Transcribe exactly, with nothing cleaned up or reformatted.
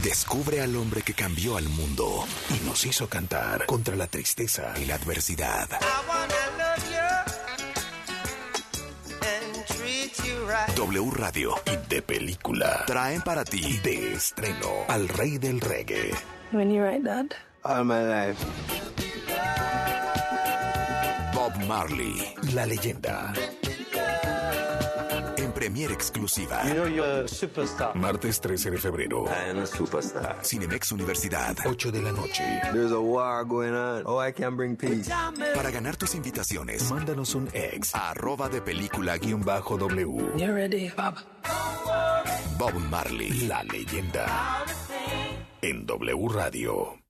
Descubre al hombre que cambió al mundo y nos hizo cantar contra la tristeza y la adversidad. W Radio y De Película traen para ti de estreno al rey del reggae. When you write that? All my life. Bob Marley, la leyenda. En premiere exclusiva. You know you're a superstar. Martes trece de febrero. I am a superstar. Cinemex Universidad, ocho de la noche. There's a war going on. Oh, I can bring peace. Para ganar tus invitaciones, mándanos un ex a arroba de película guión bajo W. You're ready, Bob. Bob Marley, la leyenda. En W Radio.